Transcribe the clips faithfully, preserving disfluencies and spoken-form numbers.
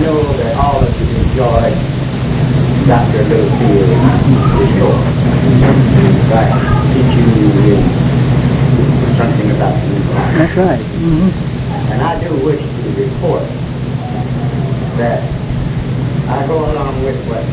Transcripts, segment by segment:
know that all of you enjoy Doctor Littlefield's report. Right. Teaching you something about the new life. That's right. Mm-hmm. And I do wish to report that I go along with what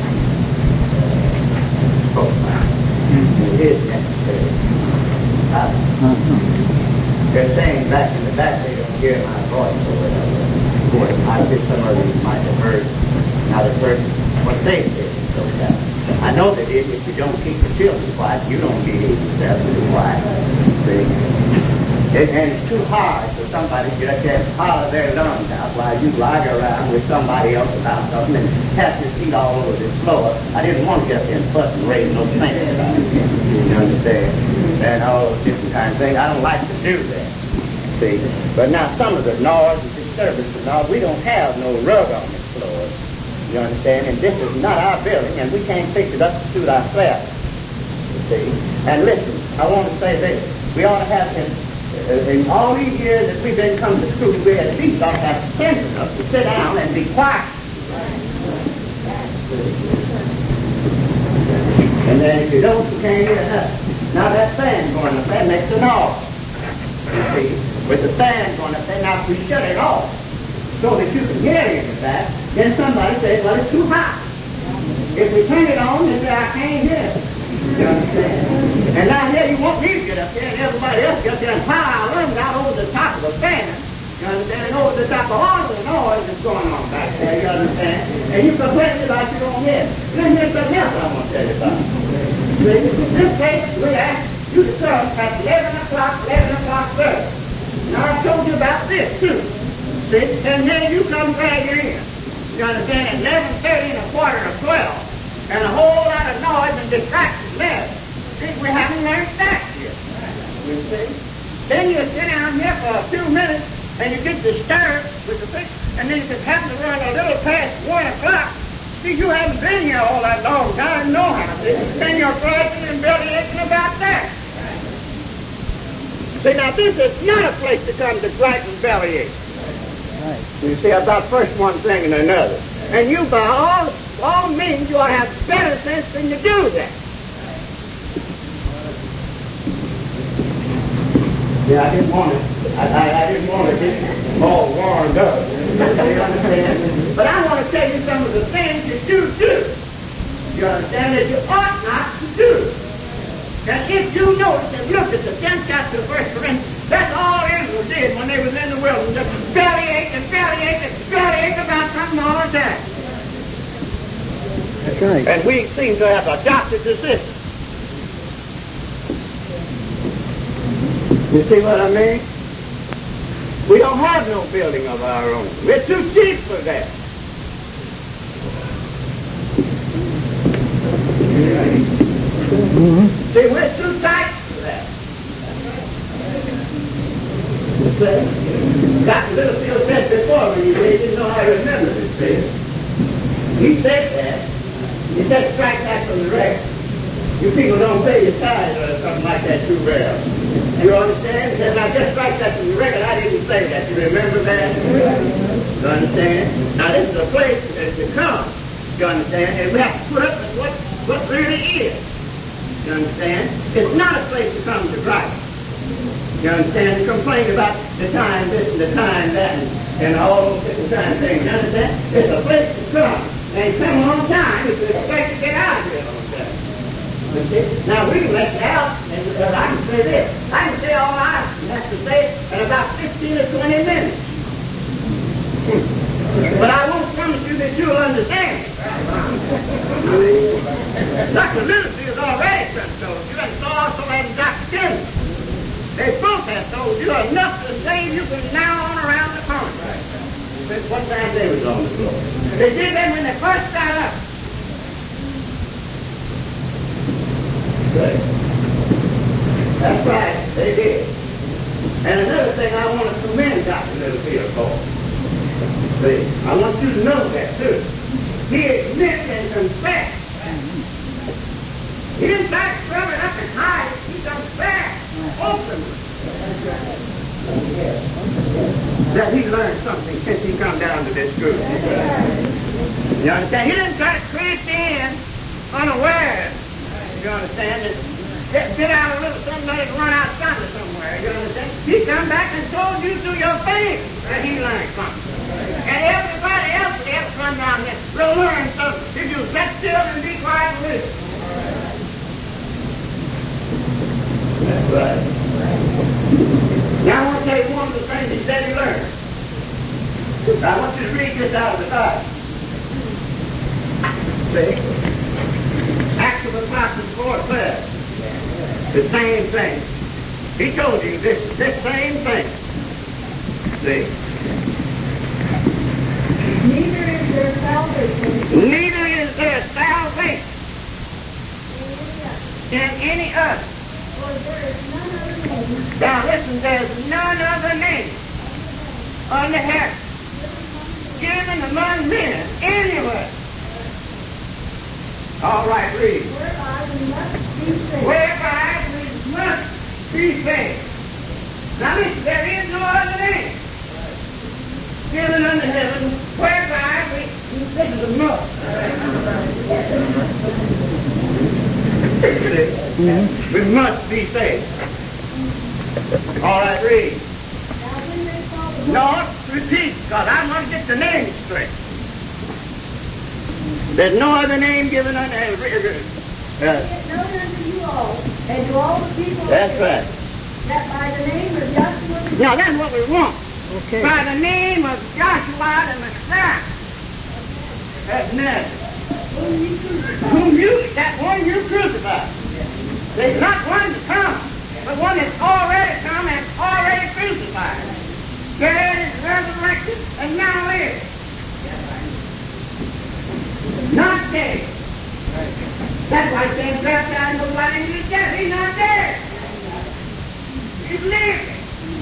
spoke about. Mm-hmm. It is necessary. Uh, Uh-huh. They're saying back in the back they don't hear my voice or whatever. I think some of you might have heard not at first what they said. So that I know that if, if you don't keep the children quiet, you don't behave yourself to be quiet. See? It, and it's too hard for somebody to just have holler their lungs out while you lie around with somebody else about something and have your feet all over the floor. I didn't want to get there and fuss and raise no stink about it. You understand? And all those different kinds of things. I don't like to do that. See? But now some of the noise and disturbance and all, we don't have no rug on the floor. You understand? And this is not our building, and we can't fix it up to suit ourselves. You see? And listen, I want to say this. We ought to have, in, uh, in all these years that we've been coming to school, we at least ought to have sense enough to sit down and be quiet. And then if you don't, you can't hear nothing. Now that fan going up there makes a noise. You see? With the fan going up there, now if we shut it off so that you can hear it in that, then somebody says, well, it's too hot. If we turn it on, then I can't hear it. You understand? And now here you want me to get up there and everybody else get up there and power our lungs out over the top of the fan. You understand? And over the top of all the noise that's going on back there, you understand? And you complain about you don't hear it. Then here's something else I want to tell you about. This case, we ask you to come at eleven o'clock, eleven o'clock thirty. Now I told you about this too. See? And then you come dragging in. You understand? At eleven thirty and a quarter to twelve. And a whole lot of noise and distraction there. See, we haven't learned that yet. You see? Then you sit down here for a few minutes and you get disturbed with the thing, and then you just happen to run a little past one o'clock. See, you haven't been here all that long time, no how. Then you're griping and belly aching about that. See, now this is not a place to come to gripe and belly ache. Right. You see, about first one thing and another. And you, by all, all means, you ought to have better sense than to do that. Yeah, I didn't want it. I, I, I didn't want to get all warmed up. You understand? But I want to tell you some of the things that you do. You understand? That you ought not to do. And if you notice and look at the tenth chapter of First Corinthians, that's all Israel did when they was in the wilderness. Just bellyache and bellyache and bellyache about something all the time. That's right. And we seem to have adopted the system. You see what I mean? We don't have no building of our own. We're too cheap for that. Mm-hmm. See, we're too tight for that. See? Doctor Littlefield said before when you didn't know how to remember this thing. He said that. He said strike back from the record. You people don't pay your tithe or something like that too well. You understand? He said, now just strike that from the record. I didn't say that. You remember that? You understand? Now this is a place to come. You understand? And we have to put up with what, what really is. You understand? It's not a place to come to Christ. You understand? To complain about the time this and the time that and, and all those different kind of things. You understand? It's a place to come. And come on time if you expect to get out of here on time. You see? Now we can let you out, and uh, I can say this. I can say all I have to say in about fifteen or twenty minutes. But I won't promise you that you'll understand. Doctor Littlefield already told you, and so also has Doctor Kennedy. They both have told you enough to save you from now on around the corner. Since what time they was on the floor. They did that when they first got up. Good. That's right, they did. And another thing I want to commend Doctor Littlefield for. See, I want you to know that too. He admits and confessed. He didn't back from it up and hide it. He confessed openly. That he learned something since he come down to this group. You understand? He didn't try to creep in unaware. You understand? Get, get out a little something, let it run out somewhere somewhere. You understand? He come back and told you through your faith that he learned something. And everybody else that ever come down here will learn something. If you sit still and be quiet and listen. That's right. Now I want to tell you one of the things he said he learned. I want you to read this out of the Bible. See? Acts of the Apostles four twelve. The same thing. He told you this, this same thing. See? Neither is there salvation. Neither is there salvation in any other. For there is none other name. Now listen, there's none other name under heaven given among men anywhere. All right, read. Whereby we must be saved. Whereby we must be saved. Now listen, there is no other name given under heaven whereby we, this is a must. Mm-hmm. We must be saved. All right, read. Now when they saw the No, repeat, because I want to get the name straight. There's no other name given under heaven. Uh, Get known unto you all, and to all the people That's of right. that by the name of Joshua, Now that's what we want. Okay. By the name of Joshua the Messiah. That's Nazareth. whom you crucified. Whom you, that one you crucified. There's not one to come, but one that's already come and already crucified. Dead is resurrected and now lives. Not dead. That's why he said, baptize nobody in his death. He's not dead. He's living.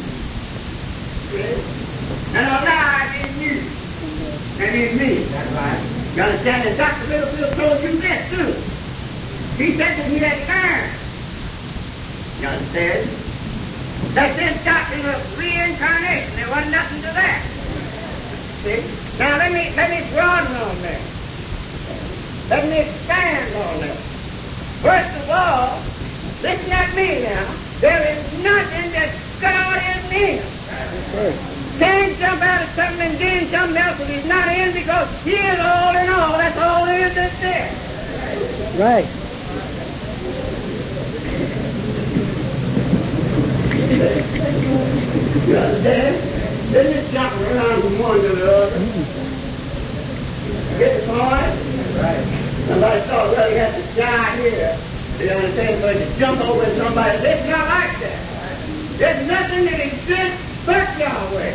And alive in you. And in me. That's right. You understand? And Doctor Littlefield told you this too. He said that he had learned. You understand? That's this doctrine of reincarnation. There wasn't nothing to that. See? Now let me let me broaden on that. Let me expand on that. First of all, listen at me now. There is nothing that God is in. Can't jump out of something and do something else if he's not in, because he is all in all. That's all there is that's there. Right. You understand? Then just jump around from one to the other. Get the point? Right. Somebody thought, well, you have to die here. You understand? But you jump over to somebody. It's not like that. There's nothing that exists but Yahweh.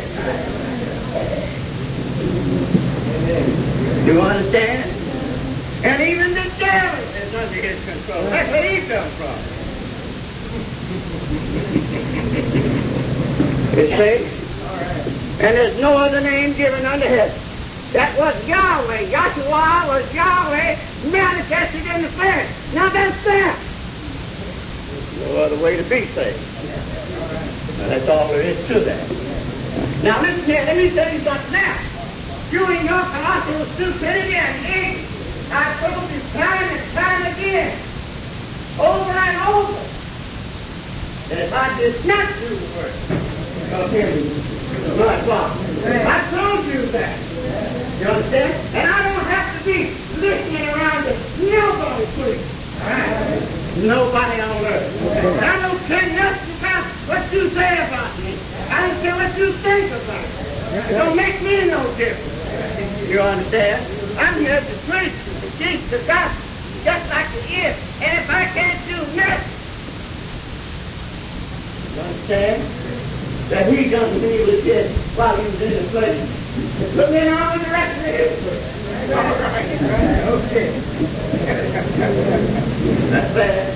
You understand? And even the devil is under his control. That's where he comes from. You see? And there's no other name given under heaven. That was Yahweh. Yahshua was Yahweh manifested in the flesh. Now that's that. No other way to be saved. Now that's all there is to that. Now listen here, let me tell you something now. You in your colossal stupidity and ignorance, I've told you time and time again, over and over, that if I did not do the work of him, my Father, I told you that. You understand? And I don't have to be listening around to nobody, please. Nobody on earth. I don't care nothing about what you say about me. I don't care what you think about me. It don't make me no difference. You understand? I'm here to preach to teach the gospel, just like it is. And if I can't do nothing, you understand? That he doesn't believe it did while he was in the flesh. Look in on the rest of history. All right. Okay. That's bad.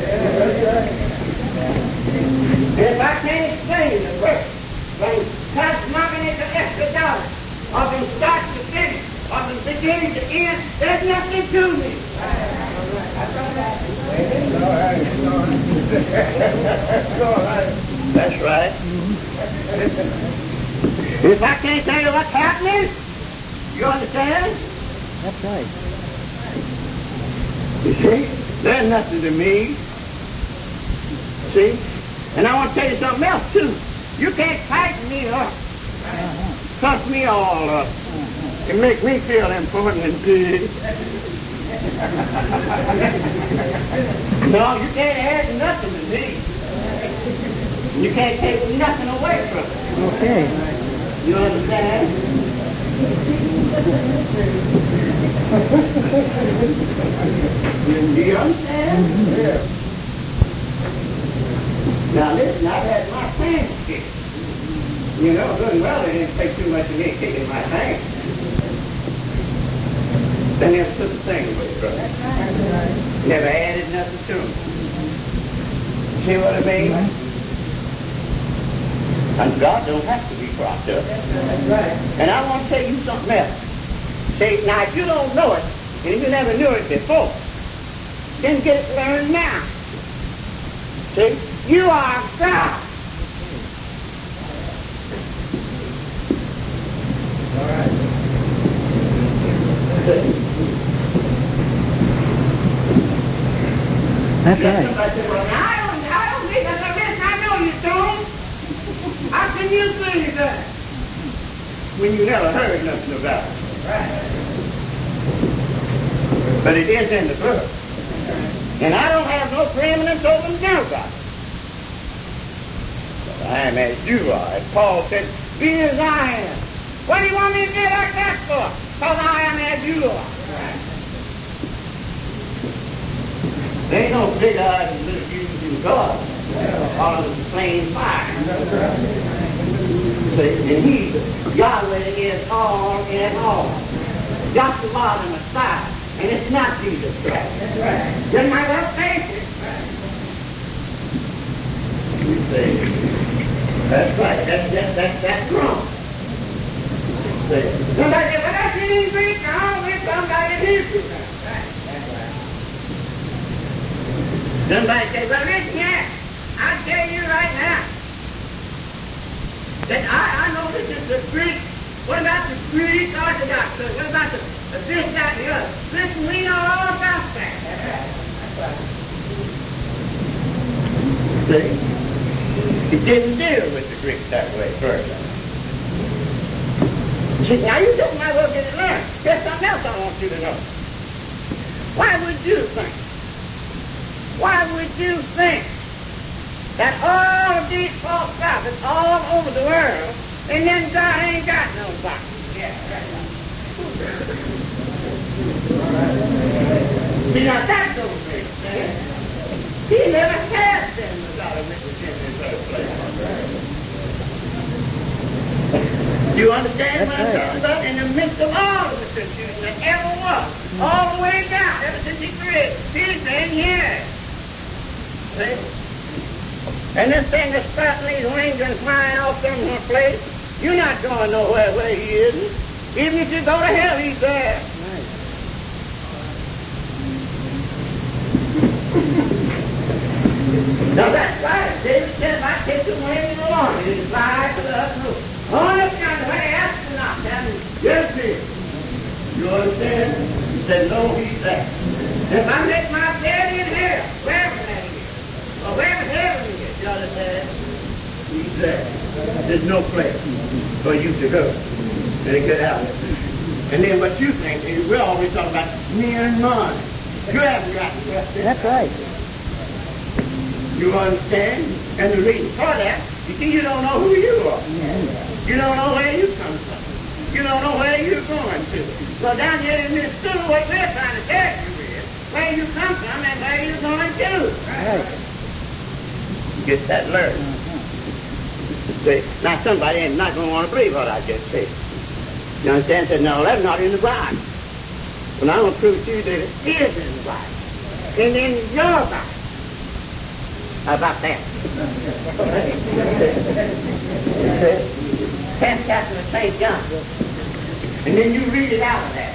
If I can't explain the verse from cosmogony to eschatology, or from start to finish, or from beginning to end, there's nothing to me. That's right. If I can't tell you what's happening, you understand? That's right. You see? There's nothing to me. See? And I want to tell you something else, too. You can't tighten me up, cuss me all up, and make me feel important and big. No, you can't add nothing to me. You can't take nothing away from it. Okay. You understand? Do you understand? Yeah. Now listen, I've had my pants kicked. You know, good and well, it didn't take too much of me kicking my pants. They never took the thing away from me. Never added nothing to them. See what I mean? And God don't have to be propped up. That's right. And I want to tell you something else. See, now if you don't know it, and if you never knew it before, then get it learned now. See, you are God. All right. That's right. Somebody said, well, now, I don't, I don't need that. I know you don't. How can you say that? When you never heard nothing about it. Right. But it is in the book. And I don't have no preeminence over nobody. But I am as you are. As Paul said, be as I am. What do you want me to do like that for? Because I am as you are. Right. There ain't no big eyes and little U's in God. All of the same fire. See, and he, Yahweh is all in all. Joshua the Messiah. And it's not Jesus Christ. That's right. Then my left face it. You see? That's right. That's, that's, that's, that's wrong. See? Somebody said, well, that's an English. No, we're somebody Hebrew. Right. That's right. Somebody said, well, listen here. I'll tell you right now. That I, I know this is the Greek. What about the Greek Orthodox Church? What about the, the this, that, and the other? Listen, we know all about that. That's right. That's right. See? It didn't deal with the Greeks that way first. See, now you don't might well get it learned. There's something else I want you to know. Why would you think? Why would you think that all of these false prophets all over the world, and then God ain't got nobody? Yeah, right. See, now that don't make sense. He never had them without a witness in the first place. You understand what I'm talking about? In the midst of all of the confusion that ever was, all the way down, ever since he created, he's been here. See? And this thing that's spreading these wings and flying off from one place, you're not going nowhere where he isn't. Even if you go to hell, he's there. Right. Now that's right. David said, if I take the wings of the Lord, he can fly to the other. Oh, look down the way, astronaut, and yes, he is. You understand? He said, no, he's there. If I make my bed in hell, wherever that is, or wherever heaven is, you understand? He's there. There's no place for you to go to get out of it. And then what you think is, we're always talking about me and mine. You haven't got to get there. That's right. You understand? And the reason for that, you see, you don't know who you are. You don't know where you come from. You don't know where you're going to. So down here in this school, what we're trying to tell you is where you come from and where you're going to. Right. Get that learned. See, now somebody ain't not going to want to believe what I just said. You understand? Said, no, that's not in the Bible. Well, I'm going to prove to you that it is in the Bible. And in your Bible. How about that? tenth chapter of Saint John. And then you read it out of that.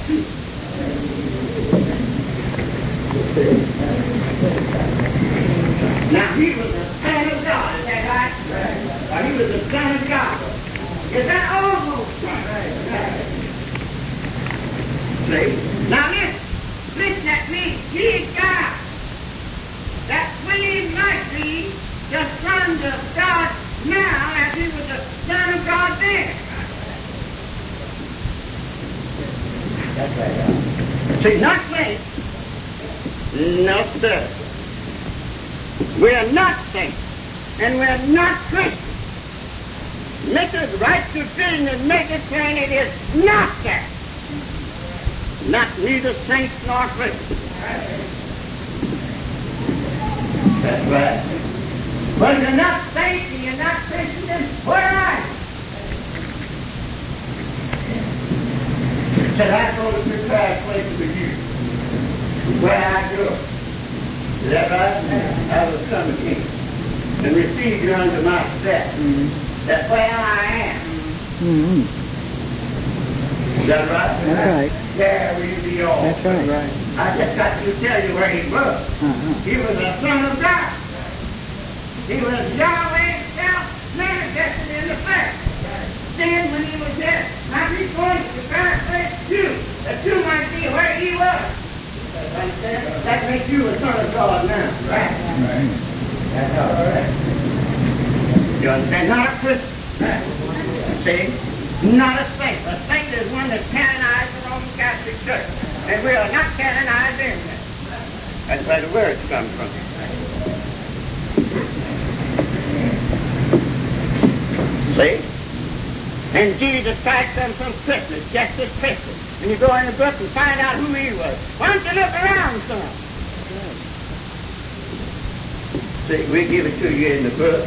Now, he was the Son of God, is that right? Right. Or he was the Son of God. Is that almost right? Right. See? Now listen, listen at me. Ye God, that we might be the sons of God now as he was the Son of God then. That's right. See, not saints. No, sir. We are not saints, and we are not Christians. Make us right to sin and make it plain it is not that. Not neither saints nor Christians. That's right. But you're not saints and you're not Christians, then where are you? Said I go to prepare a place for you. Where I go. Is that right? I will come again and receive you unto myself. Mm-hmm. That's where I am. Mm-hmm. Is that right? That's right. There we be all. That's right. right. I just got to tell you where he was. Uh-huh. He was the Son of God. He was Yahweh himself manifested in the flesh. Then when he was there, now he's going to prepare a place for you, that you might be where he was. Understand? That makes you a son of God now. Right? Right. That's all right. You understand? Not a Christian. See? Not a saint. A saint is one that canonized the Roman Catholic Church. And we are not canonized in that. That's where the words come from. See? And Jesus Christ comes from Christmas, just as Christmas. And you go in the book and find out who he was. Why don't you look around some? See, we give it to you in the book.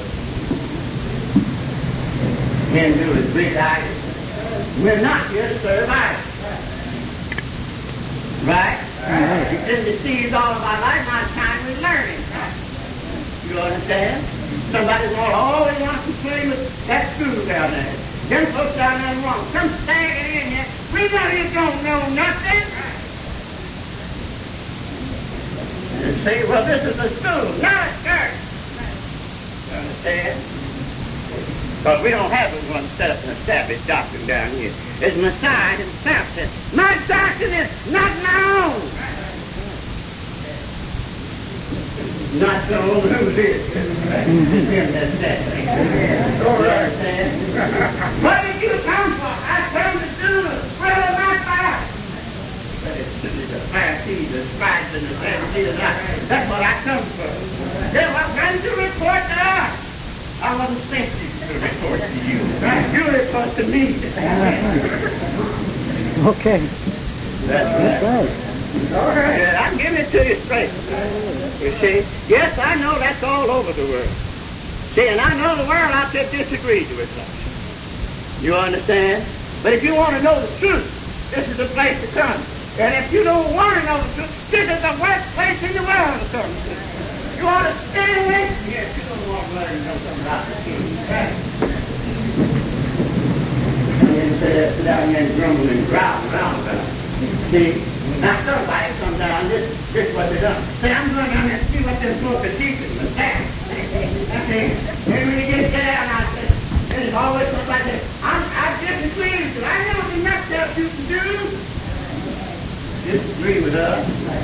Hindu is Greek idols. We're not here to serve idols. Right? Right. We've been deceived all of our life. Now it's time we're learning. You understand? Somebody will always want to claim that school down there. Them folks down there wrong. Some staggering in here. We know you don't know nothing. And say, well, this is a school, not a church. You understand? But we don't have one set up and established doctrine down here. It's Messiah himself said, my doctrine is not my own. Not your own, who's it? It's him that said that. Don't understand? What did you come for? I come to do the will of my Father. The Pharisees, the scribes, and the Sadducees. That's what I come for. Then what comes to report to us? I wasn't sent to report to you. You report to me. Okay. That's right. That's right. All right. Yeah, I'm giving it to you straight. You see? Yes, I know that's all over the world. See, and I know the world out there disagrees with us. You understand? But if you want to know the truth, this is the place to come. And if you don't want to know the truth, this is the worst place in the world to come to. You want to stay away from here. You don't want to learn know something about the king. Right? And then sit down here and grumble and growl around about it. See? Now somebody comes down, this, this is what they done. Say, I'm going down there and see what they're supposed to teach them. The staff. Okay? And when you get down, I say, there's always somebody that I'm, I disagree with you. I know there's nothing else you can do. Disagree with us.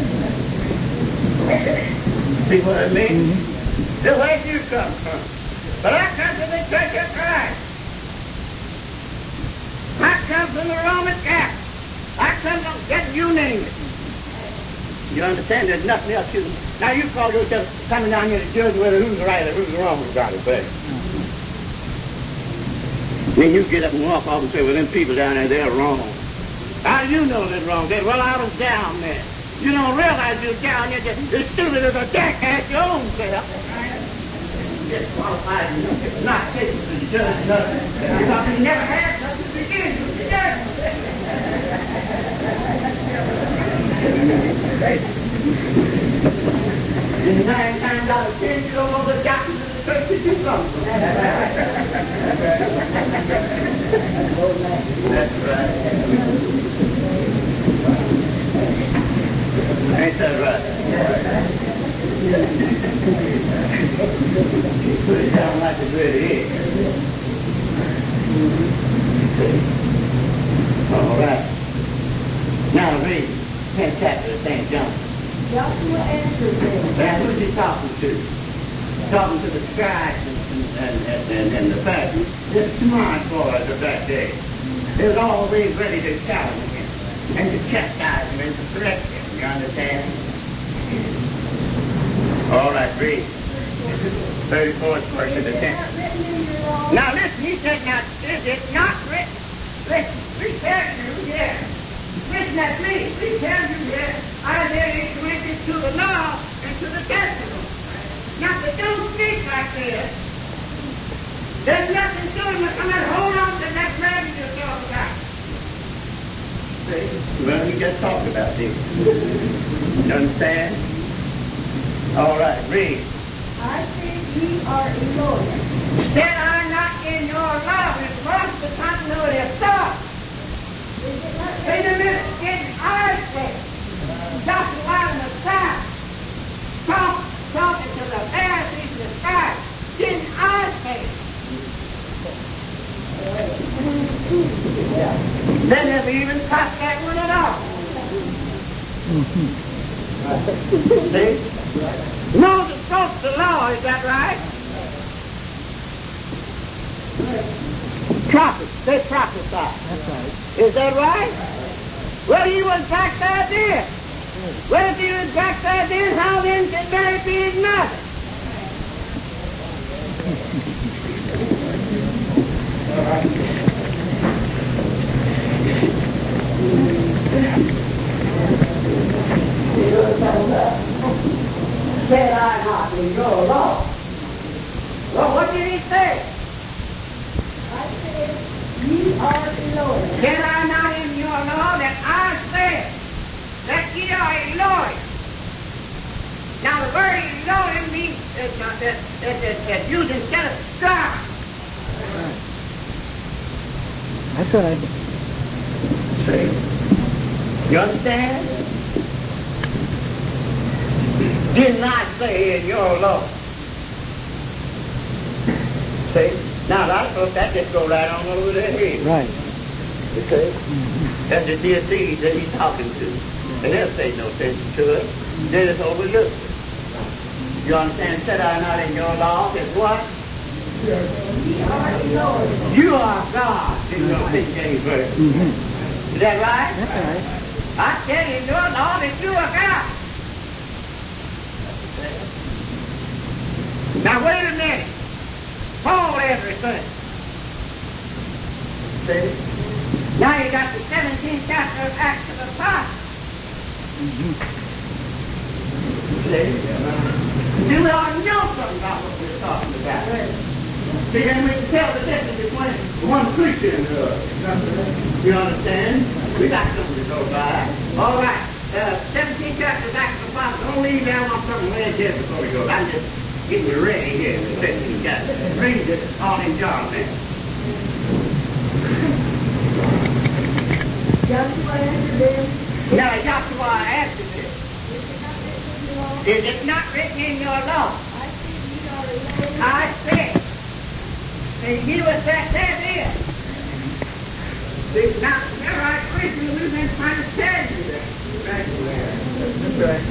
See what I mean? Mm-hmm. The way you come from. But I come from the Church of Christ. I come from the Roman Catholic. I come from, get you name it. You understand? There's nothing else you can. Now you call yourself coming down here to judge whether who's right or who's wrong about it, baby. Mm-hmm. Then you get up and walk off and say, well, them people down there, they're wrong. How do you know they're wrong? They, well, I was down there. You don't realize you're down there just as stupid as a jackass your own self. Disqualified and not fit to judge nothing. Because you never had nothing to begin with the judge. And nine times out of ten, you don't know the doctrine of the church that you come from. That's right. Ain't that right? Put it down like it really is. All right. Now read. tenth chapter of Saint John. Joshua answered them. Now, who's he talking to? Talking to the scribes and, and, and, and, and the Pharisees. The smart boys of that day. They was always ready to challenge him and to chastise him and to correct him. You understand? All right, read. thirty-fourth verse of the Is tenth. that written in your law? Now listen, he said, now, is it not written? Listen, we tell you, yes. Listen at me. We tell you, yes. Isaiah is connected to the law and to the testament. Now, but don't speak like this. There's nothing to it. Come on, hold on to that man you just talked about. See? Well, we just talked about this. You understand? All right, read. I think ye are Elohim. Said I not in your law, it was the continuity of thought. Is it not Wait a written? minute, didn't I say? Joshua and the side, talk, talking to the Pharisees and the scribes, didn't I say? They never even touched that one at all. See? Moses spoke the law, is that right? Prophets, they prophesied. That's right. Is that right? Well, he was back there then. Well, if he was back there then, how then can Mary be his mother? Said I not in your law. Well, what did he say? I said, ye are Elohim. Said I not in your law that I said that ye are Elohim? Now the word Elohim means it's uh, that, that, that, that used instead of God. That's right. See? You understand? Didn't I say in your law? See? Now, a lot of folks, that just go right on over their head. Right. You see? That's the deities that he's talking to. And they'll pay no attention to it. They just overlook it. You understand? Said I not in your law is what? Ye are Elohim. You are God in your King James Version. Mm-hmm. Is that right? That's right. I tell you in your law that you are God. Now wait a minute. Hold everything. See? Now you got the seventeenth chapter of Acts of the Apostles. Mm-hmm. See? You ought to know something about what we're talking about. See, then we can tell the difference between one preacher and the other. You understand? We got something to go by. All right. Uh, seventeenth chapter of Acts of the Apostles. Don't leave down on something right here before we go. I'm just getting you ready here in the seventeenth chapter. Read it all in John then. Joshua answered them. Now, Joshua answered this. Is it not written in your law? Is it not written in your law? I said, ye are Elohim. I said. And you was that there then. See, now, remember, I Christian, we've been trying to tell you that. Right there. That's right.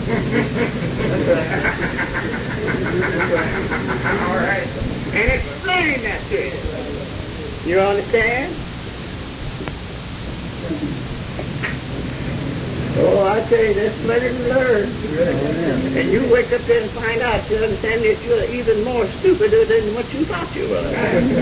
That's right. All right. And explain that to you. You understand? Oh, I tell you, let's let him learn. And you wake up there and find out, you understand that you're even more stupider than what you thought you were.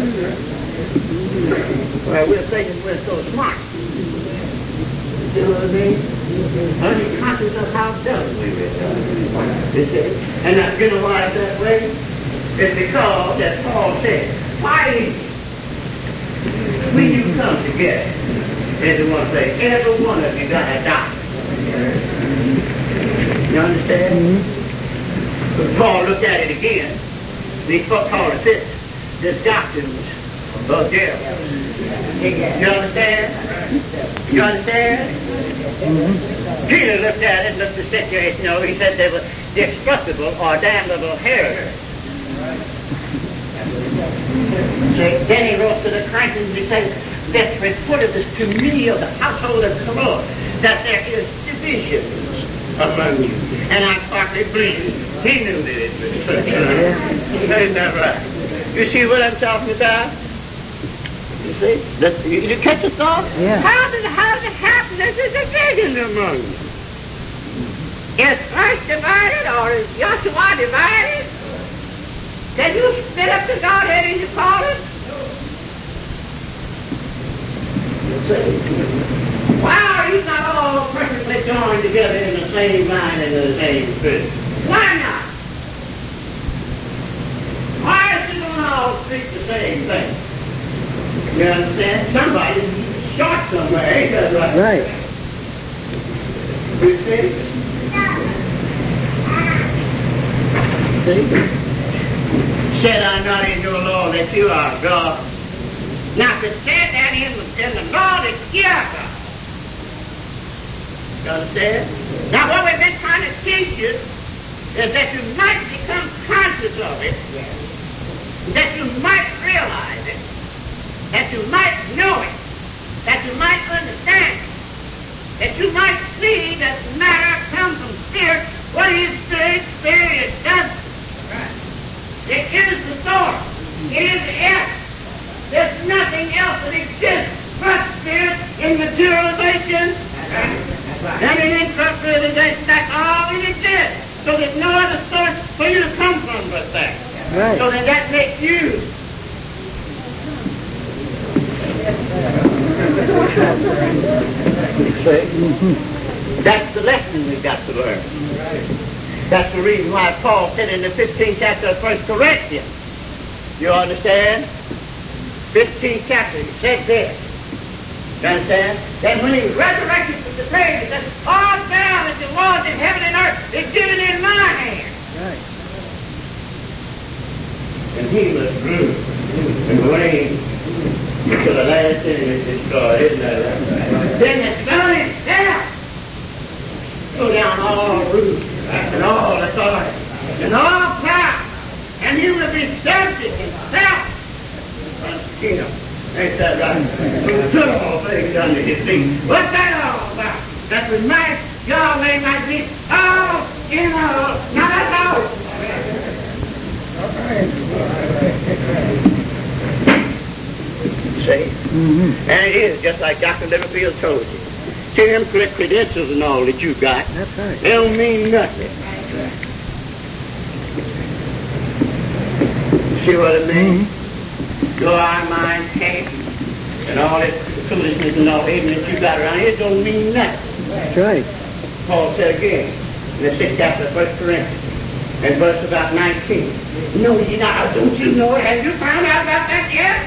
Well, we're thinking we're so smart. You know what I mean? Unconscious of how dumb we really are. You see? And now, you know why it's that way? It's because, that Paul said, why is it when you come together, and the one say, every one of you got a doctor. You understand? Mm-hmm. Paul looked at it again. He called it this, this doctrine of devils. You understand? You understand? Mm-hmm. Peter looked at it, looked at the situation, you know, he said they were destructible or damnable heresies. So then he wrote to the Corinthians, he said, that's reported this to me of the household of the Lord, that there is divisions among you. And I partly believe he knew that it was true. Isn't that right? You see what I'm talking about? You see? The, you, you catch the thought? Yeah. How did, how did it happen? There's a division among you. Is Christ divided or is Joshua divided? Did you spit up the Godhead and you call it? Why are you not all perfectly joined together in the same mind and the same spirit? Why not? Why is you don't all speak the same thing? You understand? Somebody's short somewhere, ain't that right? Right. You see? See? Said I'm not in your law that you are God. Now, if it said that in, in the law that you are God. You understand? Now, what we've been trying to teach you is that you might become conscious of it, that you might realize it, that you might know it, that you might understand it, that you might see that matter comes from spirit. What is spirit? Spirit is judgment. Right. It is the source. It is the essence. There's nothing else that exists but spirit in materialization and in incorporealization. That's all it exists. So there's no other source for you to come from but that. Right. So then that makes you. See? That's the lesson we've got to learn. That's the reason why Paul said in the fifteenth chapter of First Corinthians. You understand? fifteenth chapter, he said this. You understand? That when he resurrected from the grave, he said, all down that it was in heaven and earth is given in my hand. Right. And he was bruised and blamed until the last enemy is destroyed. Isn't that right? Then the Son himself threw down all rule and all authority and all power, and he will be subject himself unto him. Ain't that right? Who took all things under his feet. What's that all about? That we might, Yahweh might be all in all, not at all. See? Mm-hmm. And it is just like Doctor Littlefield told you. See them credentials and all that you got. That's right. They don't mean nothing. See what I mean? Mm-hmm. Your eye, mind, head, and all that foolishness and all ignorance you got around here don't mean nothing. That's right. Paul said again in the sixth chapter of First Corinthians, and verse about nineteen. No, you not. Don't you know it? Have you found out about that yet?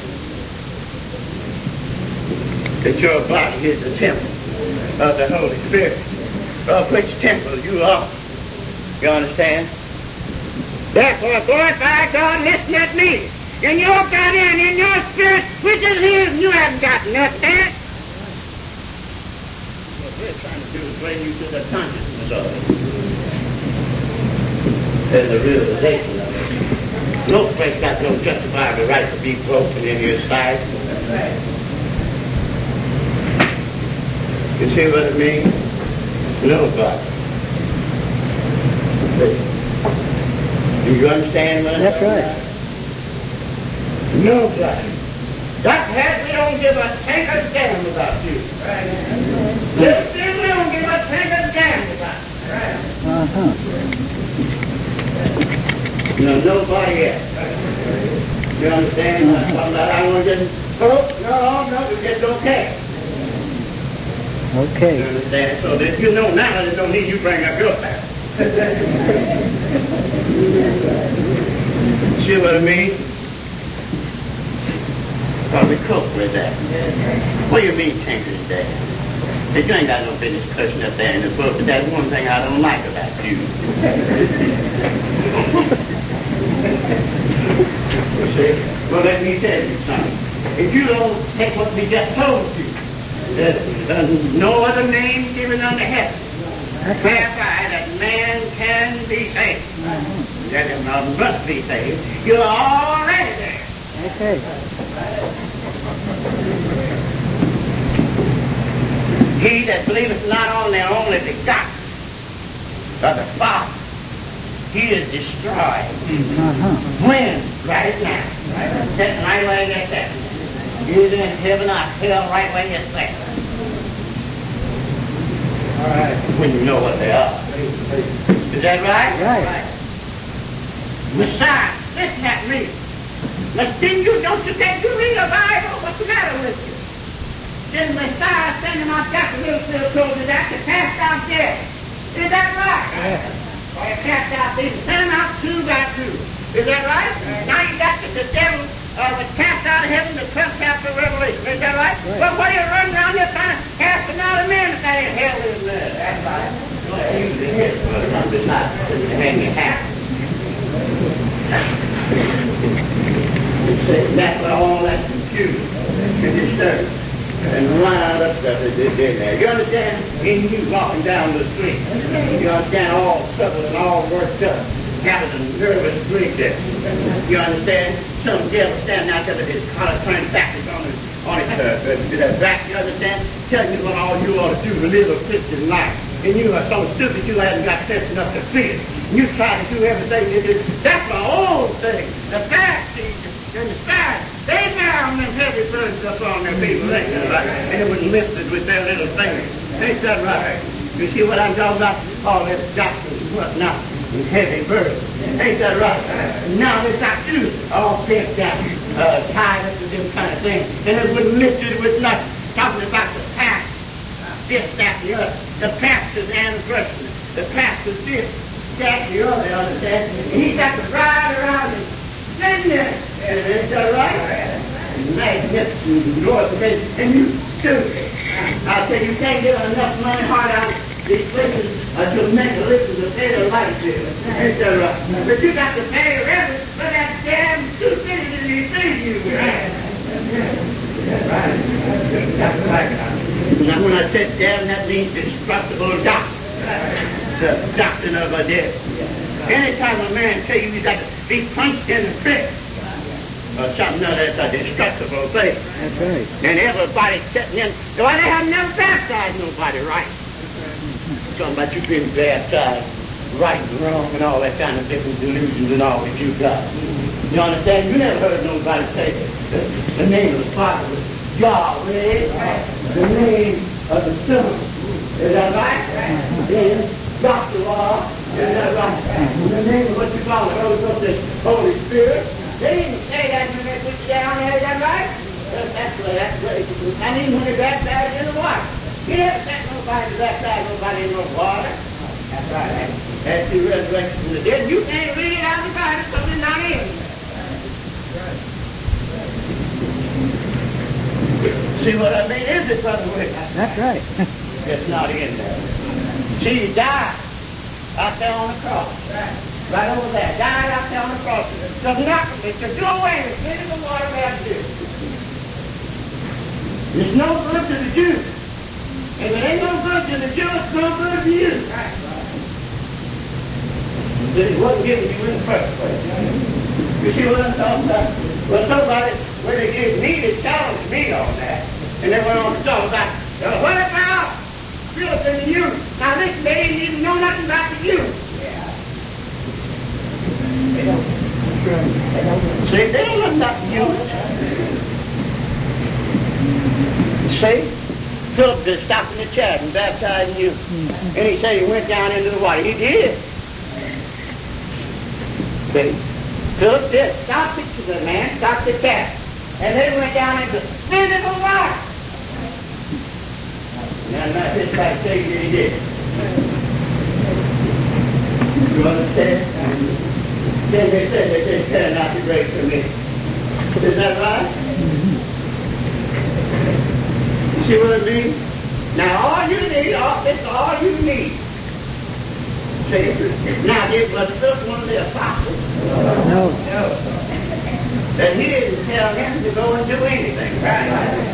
That your body is the temple of the Holy Spirit, of which temple you are. You understand? Therefore, glorify God, listen at me. In your body and in your spirit, which is His, you haven't got nothing. What we're trying to do is bring you to the consciousness of it. And the realization of it. No place got no justifiable right to be broken in your sight. You see what I mean? Nobody. Do you understand what I'm That's saying? right. Nobody. That has we don't give a tank of damn about you. Listen, we don't give a tank of damn about you. Uh-huh. No, nobody else. You understand what I'm talking about? I want to just, oh, no, no, you just don't care. Okay. You understand? So that you know now, there's no need you bring up your past. See what I mean? How we cope with that? What do you mean, tinkers, Dad? That you ain't got no business cussing up there in the book, but that's one thing I don't like about you. You see? Well, let me tell you something. If you don't take what we just told you, there's uh, no other name given under heaven whereby that man can be saved. That is not must be saved. You're already there. Okay. He that believeth not on the only begotten of the Father, he is destroyed. Uh-huh. When? Right now. Right, right where you're at. Either in heaven or hell, right where you're at. All right. When you know what they are. Is that right? Right. Messiah, listen at me. But then you don't you think you read the Bible? What's the matter with you? Then Messiah sent him out got the little little soldiers out to cast out death. Is that right? Yeah. Or you cast out these, send them out two by two. Is that right? Now you got the, the devil uh, was cast out of heaven, the twelfth chapter of Revelation. Is that right? Right. But what are you running around here trying to cast out of men if that ain't hell in there? That's right. Well, you can hit brother, I'm just not hang your hat. That's what all that confusion and disturbance and wild up stuff is in there. You understand? In you walking down the street, you understand all trouble and all worked up, having a nervous breakdown. You understand? Some devil standing out there with his collar turned backwards on his on his uh, uh, to the back. You understand? Telling you what all you ought to do to live a Christian life. And you are so stupid you haven't got sense enough to see it. You try to do everything you do. That's the old thing. The Pharisees and the Pharisees, they bound them heavy burdens up on their people, ain't that right? And it was lifted with their little fingers. Ain't that right? You see what I'm talking about? All that doctrine and whatnot, and heavy burdens. Ain't that right? Now they got you all bent down, uh, tied up to them kind of things. And it was lifted with nothing. Talking about the past, this, that, the other. The pastor's anniversary. The pastor's this, that, the other, understand? And he got to ride around and sing there. Is that right? Magnificent, glorification. And you, too. I tell you, you can't get enough money hard out of these places uh, to make a listen to pay the light bill. Is that right? But you got to pay revenue for that damn stupidity that you think you right? Right. That's right. Now, when I said damn, that means destructible doctrine. The doctrine of a death. Anytime a man tell you he's got to be punched in the face or something, no, that's a destructible thing. That's right. And everybody's sitting in. Why they have never baptized nobody right? Talking about you being baptized right and wrong and all that kind of different delusions and all that you got. You understand? You never heard nobody say the, the name of the Father was Yahweh, the name of the Son. Is that right? Then Doctor Law. Is that right? The name of what you call the Holy Ghost is Holy Spirit. They didn't say that when they put you down there. Is that right? Well, that's the way that's the way. I mean, when they baptized in the water. You never sent nobody to baptize nobody in no water. That's right. That's the resurrection of the dead. You can't read it out of the Bible, so it's not in. See what I mean? Is it, Brother Wick? That's right. It's not in there. See, he died out there on the cross. Right over there. Died out there on the cross. So nothing. It's to do away with physical water baptism. It's no good to the Jews. If it ain't no good to the Jews, it's no good to you. Right. It wasn't given you in the first place. You see what I'm talking about? Well, somebody, when they gave me, they challenged me on that. And they went on to talk about, uh, what about Philip and the youth? Now listen, they didn't even know nothing about the youth. Yeah. They don't. They don't. See, they don't know nothing youth. See? Philip just stopped in the chat and baptized you. Mm-hmm. And he said he went down into the water. He did. See? Philip did. Stopped it to the man, stopped the cat. And they went down into physical water. And that's just like saying that he did. You understand? Then they said they didn't turn out the grace for me. Is that right? You see what I mean? Now all you need, all this all you need. See? Now this was Philip one of the apostles. No. No. That he didn't tell him to go and do anything. Right?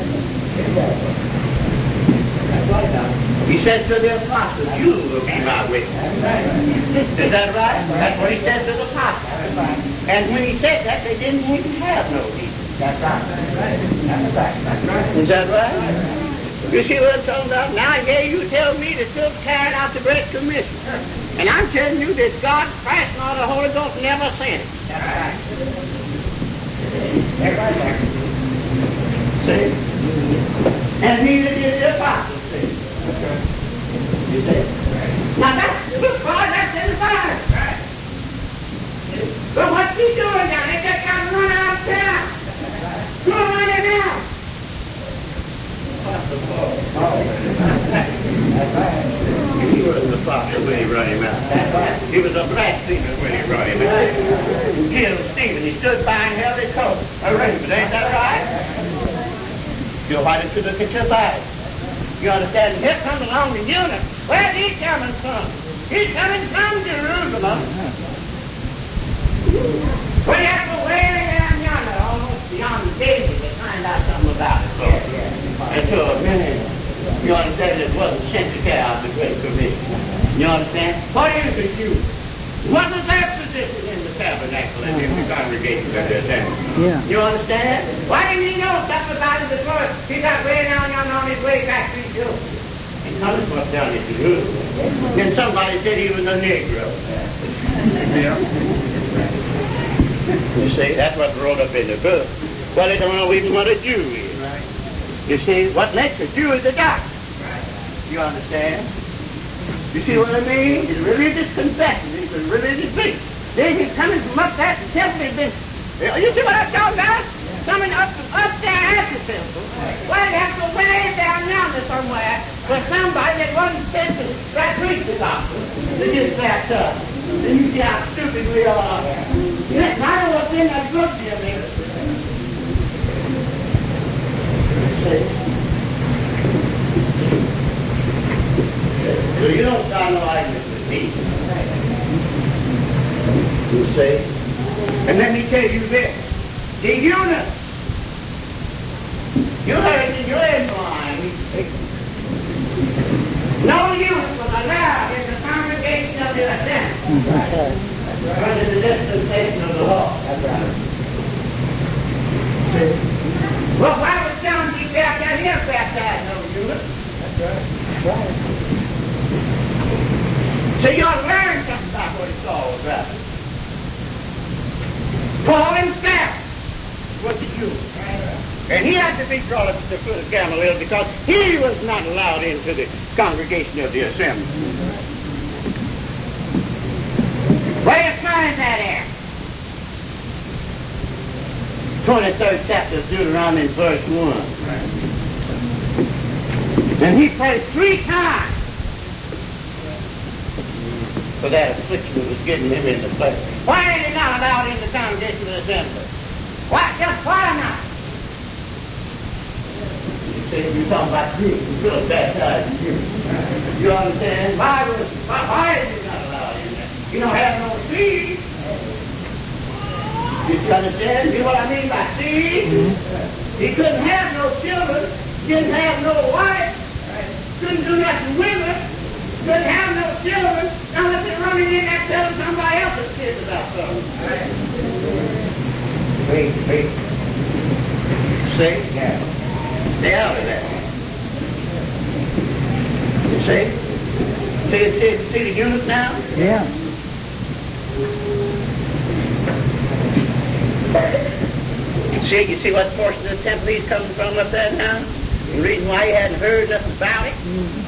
He said to the apostles, you will be my witness. Is that right? That's what he said to the apostles. And when he said that, they didn't even have no reason. That's right. That's right. That's right. Is that right? You see what I'm talking about? Now, yeah, you tell me to still carry out the Great Commission. And I'm telling you that God, Christ, and all the Holy Ghost never sent it. That's right. That's right. See? And neither did the apostles, see? You see? Now, that's the good part, that's in the Bible. Right. But what's he doing now? They just got to run out of town. Go on in now. That's right. He was the prophet when he brought him out. That's right. He was a blasphemer when he brought him out. He killed Stephen. He stood by and held his coat. All right, but ain't that right? You're why don't you look at your Bible? You understand? Here comes along the eunuch. Where's he coming from? He's coming from Jerusalem. Well, you have to go way down yonder, almost beyond the David, to find out something about it. So, and so, many, you understand, it wasn't sent to carry out the Great Commission. You understand? What is the Jew? What was their position in the tabernacle and in the congregation of their assembly? Yeah. You understand? Why didn't he know something about it before he got way down yonder on his way back to Jerusalem? And coming from down in Jerusalem. Then somebody said he was a Negro. Yeah. You see, that's what's wrote up in the book. Well, they don't know even what a Jew is. Right. You see, what makes a Jew is a doctrine. Right. You understand? You see what I mean? It's religious confession. It's a religious belief. Then he's coming from up there to the temple. He's been, you see what I'm talking about? Coming up up there at the temple. Well, you have to go way down yonder somewhere for somebody that wasn't sent to right preach the gospel. They just backed up. Then you see how stupid we are. Yes, I know what's in that book, dear me. So you don't start no argument with me. You see? And let me tell you this. The eunuch. You heard it, you're in line. No eunuch was allowed in the congregation of the assembly. Under the dispensation of the law. That's right. Well, why was John G. baptized? He never baptized no eunuch. That's right. That's right. So you ought to learn something about what it's all about. Paul himself was a Jew. And he had to be brought up to the foot of Gamaliel because he was not allowed into the congregation of the assembly. Where you find that at? twenty-third chapter of Deuteronomy, verse one. And he prayed three times for that affliction that was getting him into place. Why is he not allowed in the congregation of the assembly? Why? Just why not? You say you're talking about Jews. You feel baptized Jews. You understand? Why, was, why, why is he not allowed in there? You don't have no seed. You understand? You know what I mean by seed? He couldn't have no children. Didn't have no wife. Couldn't do nothing with her. Couldn't have no children. Unless they're running in there telling somebody else's kids about something. Wait, wait. See? Yeah. Stay out of that. You see? See, see, see the eunuch now? Yeah. See, you see what portion of the temple he's coming from up there now? The reason why he hadn't heard nothing about it?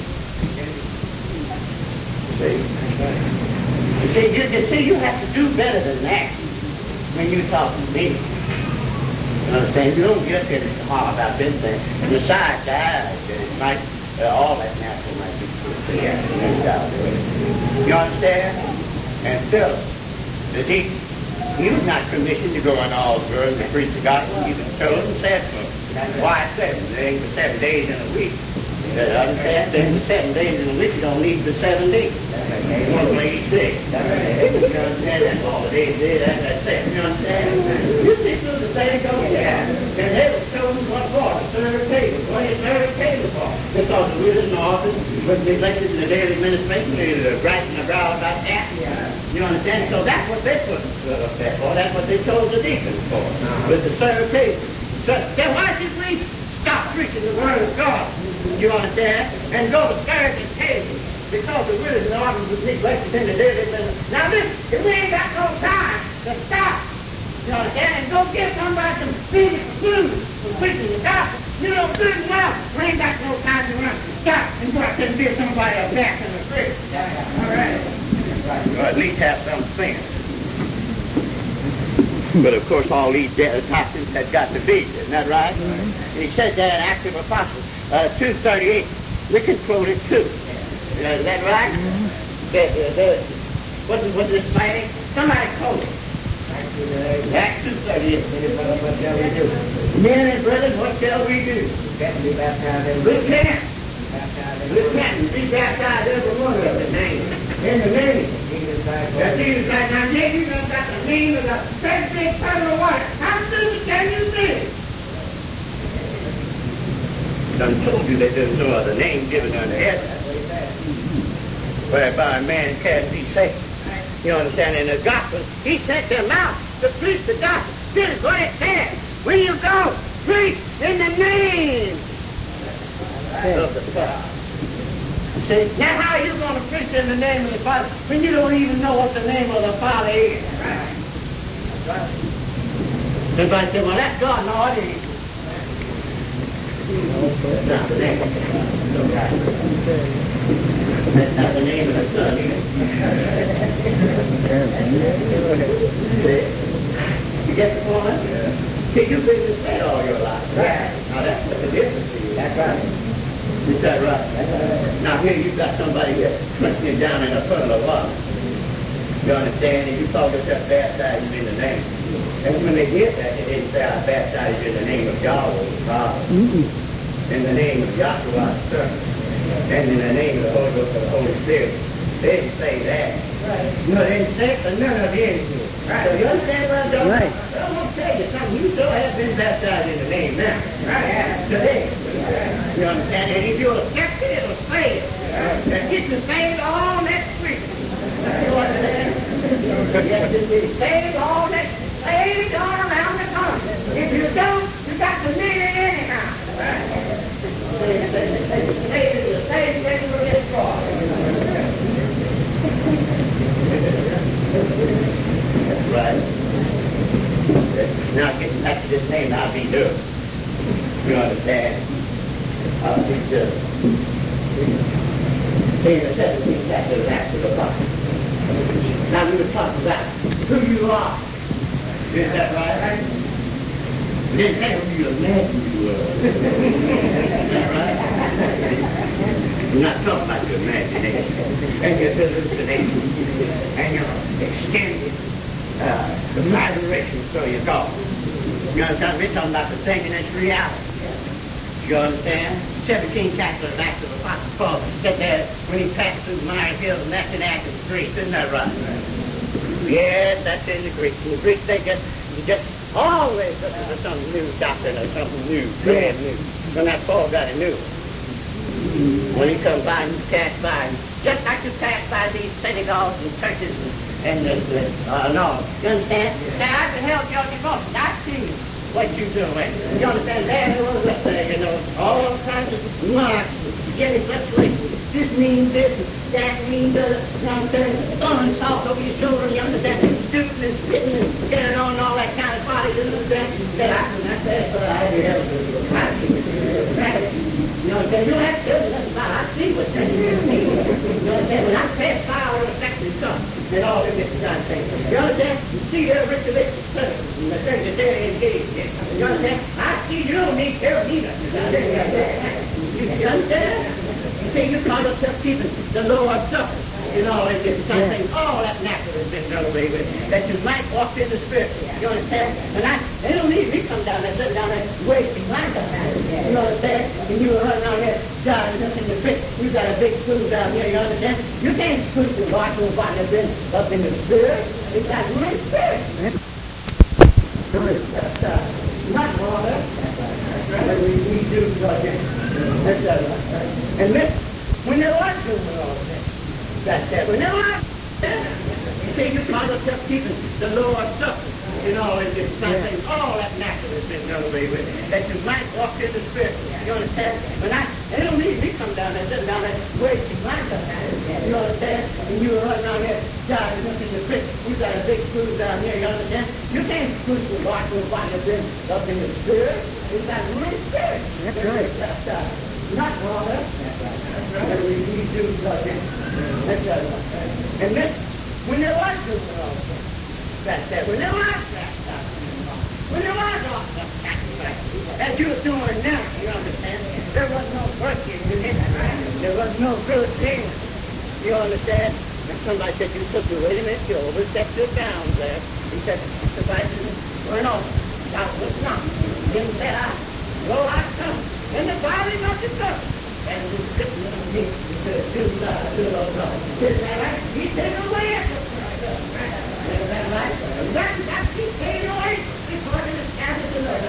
See? You see, you, you see, you have to do better than that when you talk to me. You understand? You don't get there to holler about this thing. And besides that, it might, uh, all that natural might be true. Yeah, you understand? And Philip, the deacon, he was not commissioned to go in all the world to preach the gospel. He was chosen and said so. Why seven? There ain't but seven days in a week. You understand? There ain't but seven days in a week. You don't need the seven days. One way six. You understand? That's all the days there. That's that seven. You understand? You see through the same go yeah. And they were chosen what for? To serve a table. What do you serve a table for? Because the wizards and office was neglected in the daily administration. They were griping the brow about that. You understand? So that's what they put up there for. That's what they chose the deacons for. Was to serve a table. So, then why should we stop preaching the word of God. You understand? And go to church and tell you. Because the will of the Lord was neglected in the day. Now listen, if we ain't got no time to stop, you understand, and go get somebody some physical food for preaching the gospel, you know, good enough. We ain't got no time to run. Stop and go out there and give somebody a back in the street. All right. Or at least have some sense. But of course, all these doctrines have got to be. Isn't that right? Mm-hmm. He said that in Acts of Apostles, uh, two thirty-eight. We can quote it too. Uh, is that right? Mm-hmm. The, the, the, what, what this saying? Somebody quote it. Acts two thirty-eight. What shall we do? Men and brethren, what shall we do? We can't be baptized. We can't. We can't be baptized every one of us in the name. In the name. That Jesus Christ. Now, you done got the name of the first big eternal water. How soon can you see? Done told you that there's no other name given under heaven whereby a man can be saved. You understand? In the gospel, he sent them out to preach the gospel. This is what it says. When you go, preach in the name of the Father. See, now how are you going to preach in the name of the Father when you don't even know what the name of the Father is? Everybody say, well, that's God. No, it ain't. That's not the name. That's not the name of the Son either. You get the point? See, you've been to say all your life. Right. Now that's what the difference is. That's right. Is that right? That's right. Now here you've got somebody that's twisting down in a puddle of water. You understand? And you call yourself baptized in the name. And when they did that, they didn't say, I baptized you in the name of Yahweh, the Father. Mm-hmm. In the name of Joshua, the Son. And in the name of the Holy Ghost and the Holy Spirit. They didn't say that. Right. No, they didn't say it, but none of it is. Right. So you understand what I'm talking about? Right. I'm going to tell you something. You still have been baptized in the name now. Right. Today. You understand? And if you'll accept it, it'll save. Right. And get you saved all next week. You understand? Yes, it will save all next week. Saved all around the country. If you don't, you got to need it anyhow. Right. Saved is saved, then you will get destroyed. That's right. Now getting back to this name, I'll be doing. You understand? I'll be doing. See, the seventeenth chapter of Acts of the Apostles. Now we were talking about who you are. Is that right? We didn't say who you imagine you were. Is that right? We're not talking about your imagination and your hallucination and your extended uh, imagination, so you go. You understand? We're talking about the thing in its reality. You understand? seventeenth chapter of Acts of the Apostle Paul said that when he passed through Myers Hill, and that's in Athens, Greece. Isn't that right? Yes, that's in the Greek. In the Greek, they just, just always listen to some new doctrine or something new, brand new. When that Paul got a new one. When he comes by and he passed by, and just like you pass by these synagogues and churches and, and uh, no, you understand? Say, I can help your devotion. I see what you doing. You understand? There it was up there, you know, all kinds of marks, getting fluctuations. This means this, that means that, you know what I'm saying? Throwing salt over your shoulder, you understand? Shooting and spitting and carrying on and all that kind of body, you understand? That I can, that's that, but I have to you know what I'm saying? You don't have to tell me nothing about it. I see what's that you mean. You know what I'm saying? When I pass by all the factory stuff, and all them different kind of things. You understand? You see there, rich rich service, and the secretary engaged in. You understand? I see you don't need help either. You understand? You see, you call yourself keeping the Lord's Supper. You know, and this kind of thing, all that natural has been done away with. That you might walk in the Spirit. You understand? And I, they don't need me come down there, sitting down there, wasting my time. You understand? And you run down there, driving up in the pit. You got a big food down here, you understand? You can't put the water and water that's been up in the Spirit. It's got to be in the Spirit. That's uh, not water. That's we, we do like that. That's uh, and listen, when they are doing all of that, that's that. When they are, you see, you call yourself keeping the Lord's Supper. You know, it's just something, all that natural has been done away with. That you might walk in the spirit. You understand? But I, they don't need me come down there, sitting down there, wait, you might come down there. You understand? And you run down there, diving up in the creek. You got a big cruise down here, you understand? You can't cruise with water with water been up in the spirit. You got to run spirit. That's right. That's uh, not water. That's right. That's we need to do something. That's right. And then, when there was doing all this, that's that. When there was that stuff, when there was all the sacrifice that you were doing now, you understand? There was no virtue in it. There was no good thing. You understand? And somebody said, you took the wait a minute, you overstepped your bounds there. He said, the sacrifices were no, that was not. Then said I, go I come. And the body not the son. And we couldn't meet to do that, do those things. Is that right? He said, away at the Is that right? That, that he came away before the scattered the Lord.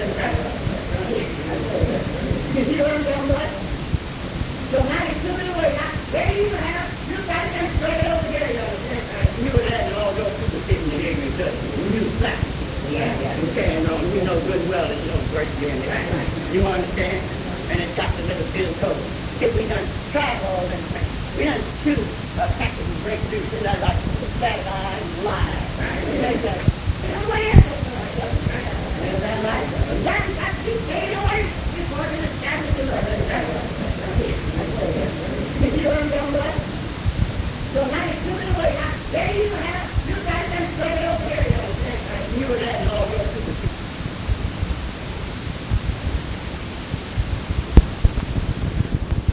Did you understand that? So now he took it away. Now, there you have, you got them straight over here. You would have all those people sitting here in the new flat. Yeah, yeah. You can't know, you know good well that you don't break you in there. You understand? And it's got the little field code. If we done tried all them things, we done two attacks and breakthroughs and that like bad eyes lie. Right? That. No way else. Is that right? That got you paid away before the established the Lord. Did you learn them right? So now you took it away. Now, there you